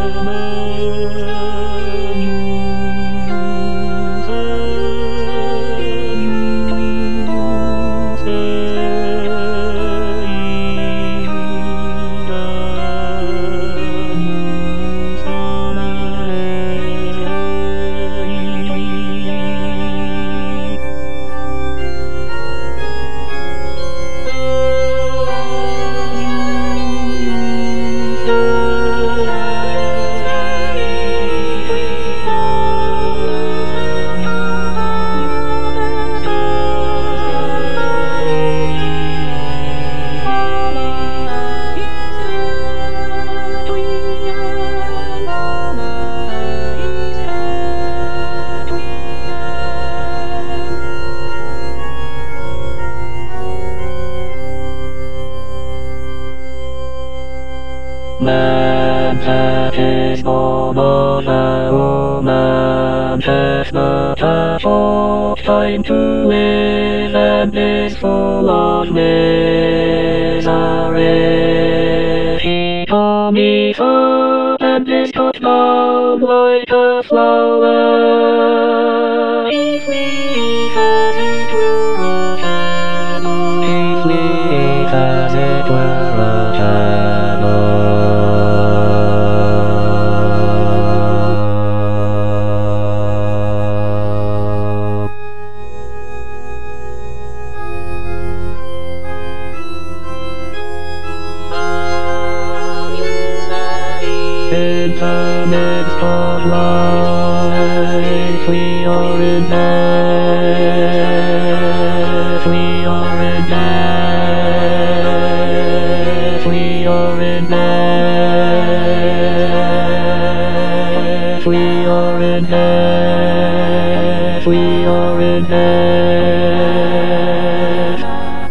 Man has man has not a short time to live and is full of misery. He comes up and is cut down like a flower. He flees as it were a shadow. He flees as it were a shadow. In the midst of life, we are in death, we are in death, we are in death, we are in death, we are in death.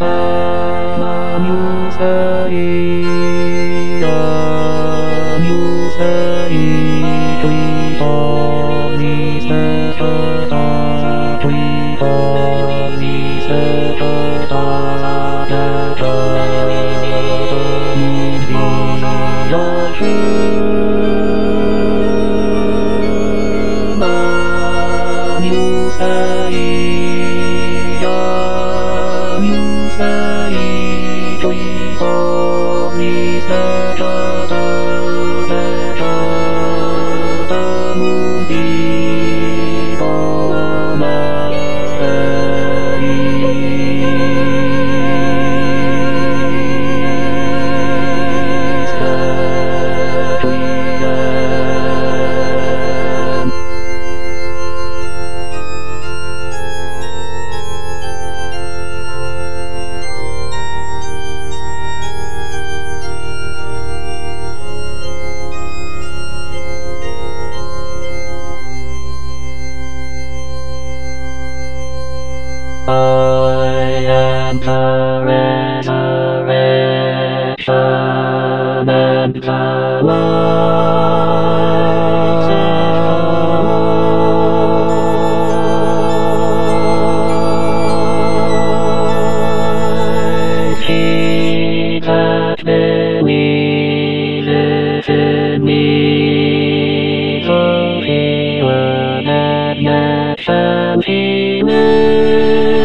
I am the resurrection and the life. He that believeth in me, though he were dead, yet shall he live.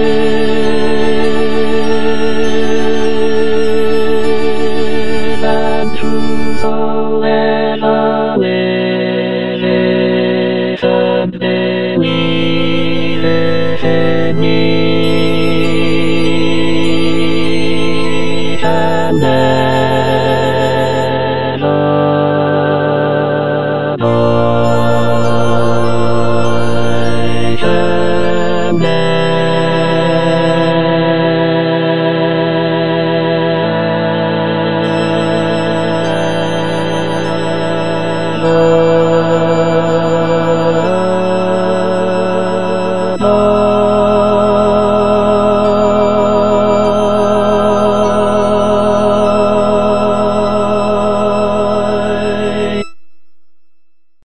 Whosoever liveth and believeth in me shall never die, shall never die.